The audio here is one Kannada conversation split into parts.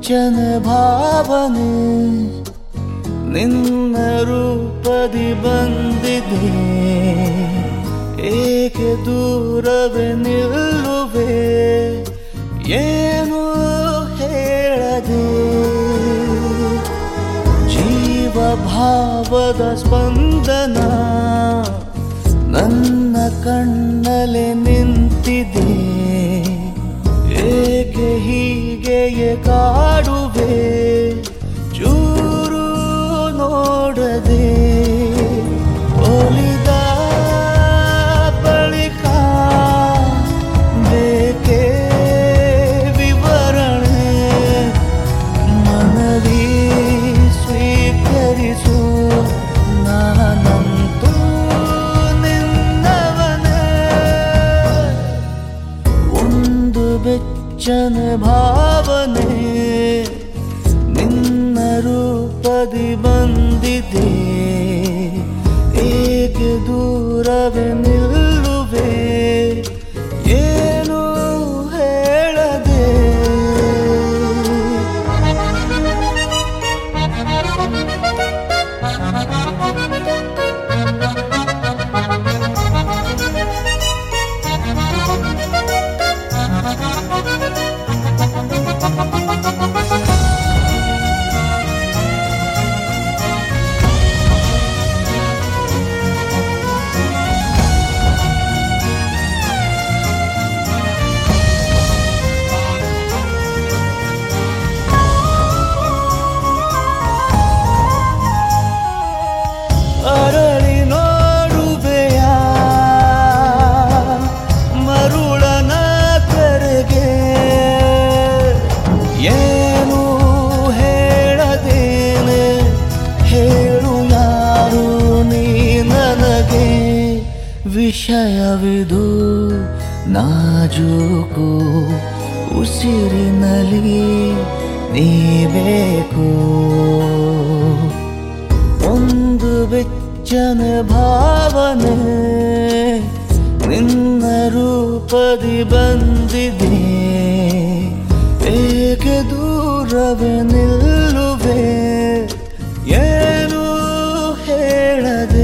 ಬೆಚ್ಚನ ಭಾವನೆ ನಿನ್ನ ರೂಪದಿ ಬಂದಿದೆ. ಏಕೆ ದೂರವೇ ನಿಲ್ಲುವೆ ಏನು ಹೇಳದೆ. ಜೀವ ಭಾವದ ಸ್ಪಂದನ ನನ್ನ ಕಣ್ಣಲೆ ನಿಂತಿದೆ. ಏಕೆ ಹೀಗೆಯೇ ಕಾಡುವೆ ಚೂರು ನೋಡದೆ. ಒಲಿದ ಬಳಿಕ ಬೇಕೆ ವಿವರಣೆ. ಮನವಿ ಸ್ವೀಕರಿಸು ನಾನಂತೂ ನಿನ್ನವನೇ. ಒಂದು ಬೆಚ್ಚನ ಭಾವನೆ ನಿನ್ನ ರೂಪದಿ ಬಂದಿದೆ. ಏಕೆ ದೂರವೇ ನಿಲ್ಲುವೆ ಏನು ಹೇಳದೆ. ಅರಳಿ ನೋಡುವೆಯ ಮರುಳನ ಕರೆಗೆ. ಏನು ಹೇಳದೇನೆ ಹೇಳು ಯಾರು ನೀ ನನಗೆ. ವಿಷಯವಿದು ನಾಜೂಕು ಉಸಿರಿನಲ್ಲಿ ನೀ ಬೇಕು. ಒಂದು ಬೆಚ್ಚನ ಭಾವನೆ ನಿನ್ನ ರೂಪದಿ ಬಂದಿದೆ. ಏಕೆ ದೂರವೇ ನಿಲ್ಲುವೆ ಏನು ಹೇಳದೆ.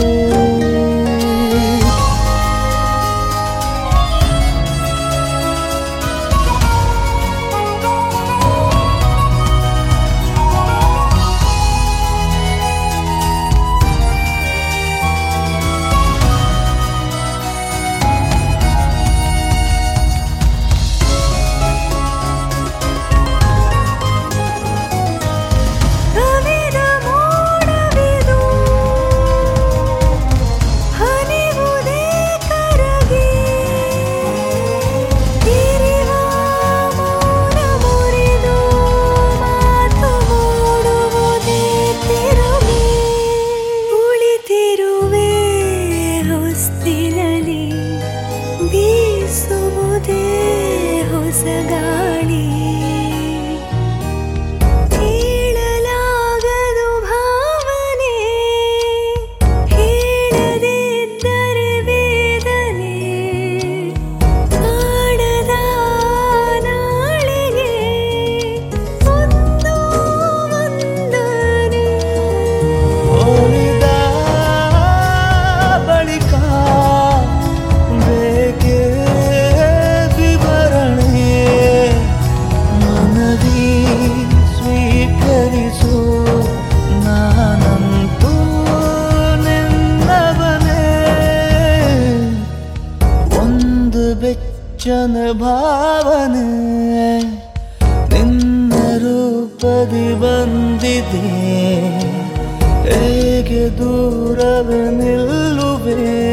ಬೀಸುವುದೇ ಹೊಸ ಗಾಳಿ. ಹೇಳಲಾಗದು ಭಾವನೆ ಹೇಳದಿದ್ದರೆ ವೇದನೆ. ಕಾಣದ ನಾಳೆಗೆ ಒಂದು ವಂದನೆ. ಒಲಿದ ಬಳಿಕ ಬೇಕೆ ವಿವರಣೆ. ಮನವಿ ಸ್ವೀಕರಿಸು ನಾನಂತೂ ನಿನ್ನವನೇ. ಒಂದು ಬೆಚ್ಚನ ಭಾವನೆ ನಿನ್ನ ರೂಪದಿ ಬಂದಿದೆ. ಹೇಗೆ ದೂರವೇ ನಿಲ್ಲುವೆ